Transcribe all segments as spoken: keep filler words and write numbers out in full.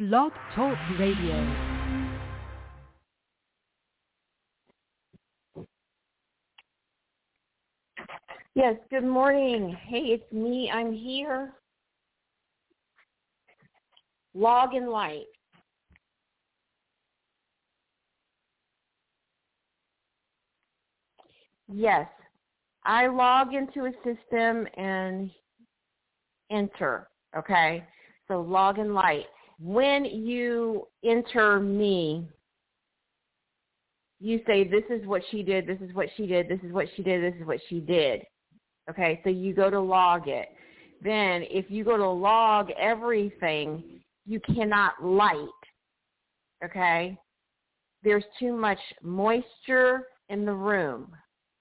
Blog Talk Radio. Yes, good morning. Hey, it's me. I'm here. Log and light. Yes, I log into a system and enter, okay? So log and light. When you enter me, you say, this is what she did, this is what she did, this is what she did, this is what she did. Okay, so you go to log it. Then if you go to log everything, you cannot light, okay? There's too much moisture in the room.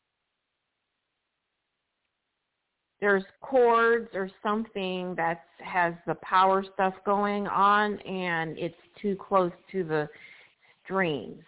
There's cords or something that has the power stuff going on, and it's too close to the streams.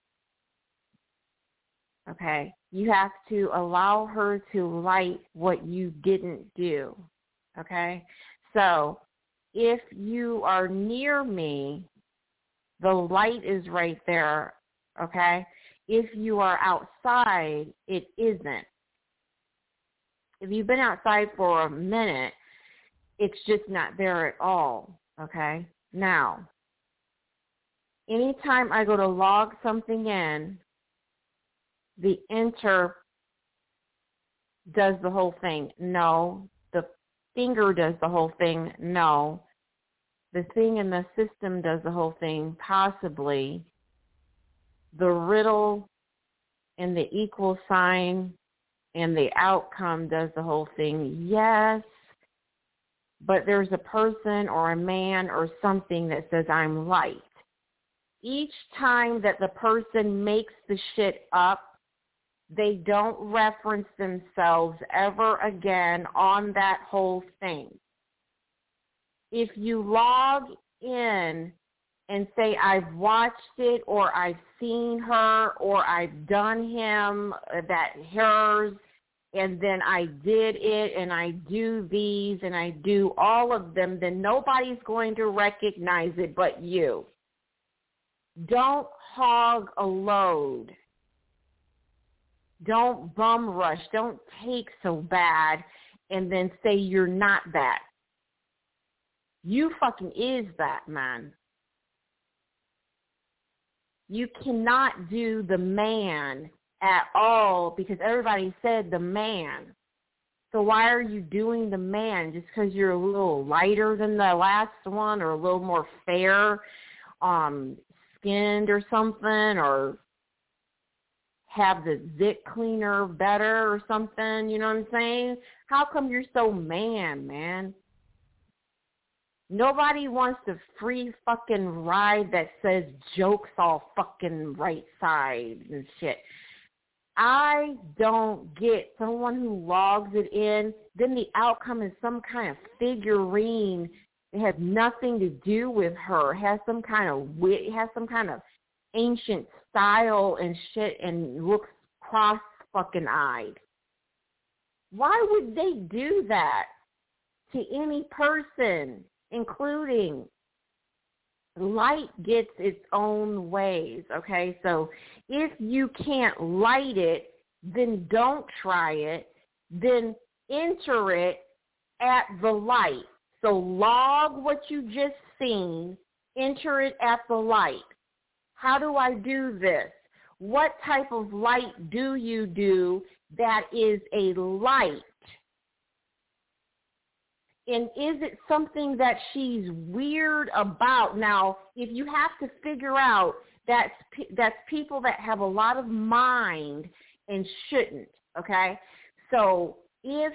Okay, you have to allow her to light what you didn't do. Okay, so if you are near me, the light is right there. Okay, if you are outside, it isn't. If you've been outside for a minute, it's just not there at all, okay? Now, anytime I go to log something in, the enter does the whole thing. No. The finger does the whole thing. No. The thing in the system does the whole thing, possibly. The riddle and the equal sign and the outcome does the whole thing, yes, but there's a person or a man or something that says I'm light. Each time that the person makes the shit up, they don't reference themselves ever again on that whole thing. If you log in and say I've watched it or I've seen her or I've done him, that hers, and then I did it and I do these and I do all of them, then nobody's going to recognize it but you. Don't hog a load. Don't bum rush. Don't take so bad and then say you're not that. You fucking is that, man. You cannot do the man at all because everybody said the man. So why are you doing the man? Just because you're a little lighter than the last one or a little more fair um, skinned or something, or have the zit cleaner better or something, you know what I'm saying? How come you're so man, man? Nobody wants the free fucking ride that says jokes all fucking right side and shit. I don't get someone who logs it in, then the outcome is some kind of figurine. It has nothing to do with her. It has some kind of wit. It has some kind of ancient style and shit and looks cross fucking eyed. Why would they do that to any person, including light gets its own ways, okay? So if you can't light it, then don't try it. Then enter it at the light. So log what you just seen, enter it at the light. How do I do this? What type of light do you do that is a light? And is it something that she's weird about? Now, if you have to figure out that's, that's people that have a lot of mind and shouldn't, okay? So if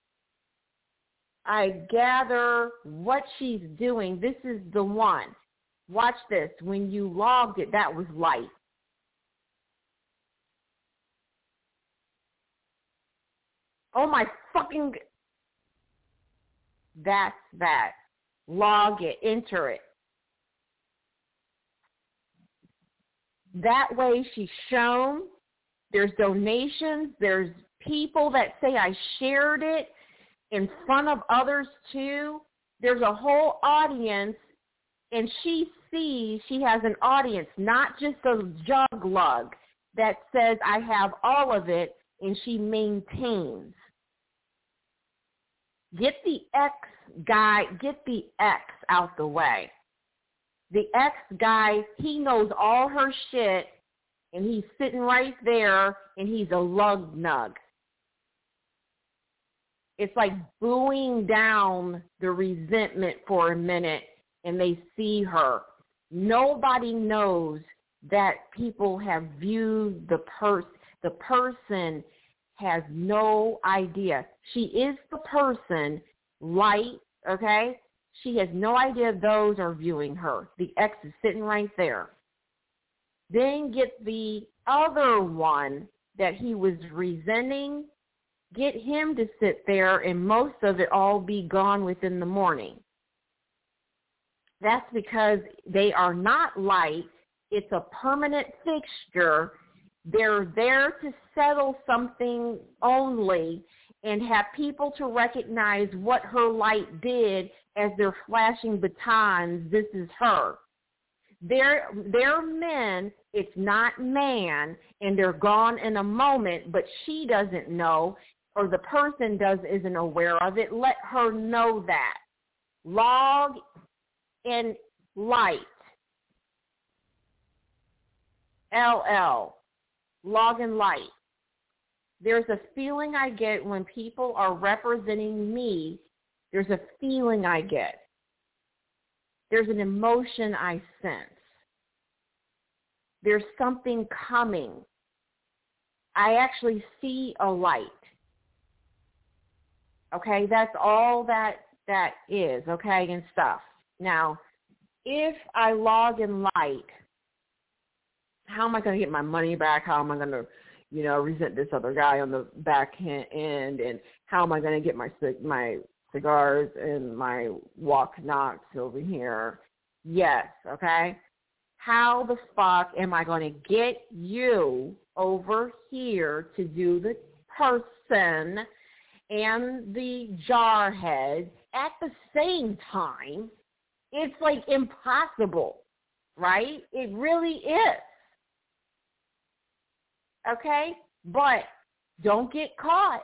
I gather what she's doing, this is the one. Watch this. When you logged it, that was light. Oh, my fucking... That's that. Log it. Enter it. That way she's shown. There's donations. There's people that say I shared it in front of others too. There's a whole audience And she sees she has an audience, not just a jug lug that says, I have all of it, and she maintains. Get the ex guy, get the ex out the way. The ex guy, he knows all her shit, and he's sitting right there, and he's a lug nug. It's like booing down the resentment for a minute, and they see her. Nobody knows that people have viewed the person. The person has no idea. She is the person, light, okay? She has no idea those are viewing her. The ex is sitting right there. Then get the other one that he was resenting. Get him to sit there, and most of it all be gone within the morning. That's because they are not light. It's a permanent fixture. They're there to settle something only and have people to recognize what her light did as they're flashing batons. This is her. They're, they're men. It's not man, and they're gone in a moment, but she doesn't know, or the person does isn't aware of it. Let her know that. Log and light. L L. Log and light. There's a feeling I get when people are representing me. There's a feeling I get. There's an emotion I sense. There's something coming. I actually see a light. Okay, that's all that that is, okay, and stuff. Now, if I log in light, how am I going to get my money back? How am I going to, you know, resent this other guy on the back end? And how am I going to get my my cigars and my walk knocks over here? Yes, okay. How the fuck am I going to get you over here to do the person and the jarhead at the same time? It's like impossible, right? It really is. Okay? But don't get caught.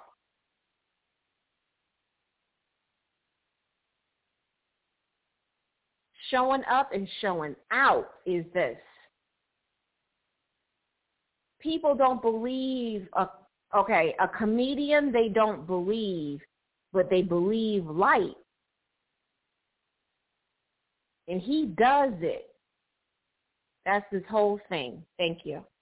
Showing up and showing out is this. People don't believe, a, okay, a comedian, they don't believe, but they believe light. And he does it. That's his whole thing. Thank you.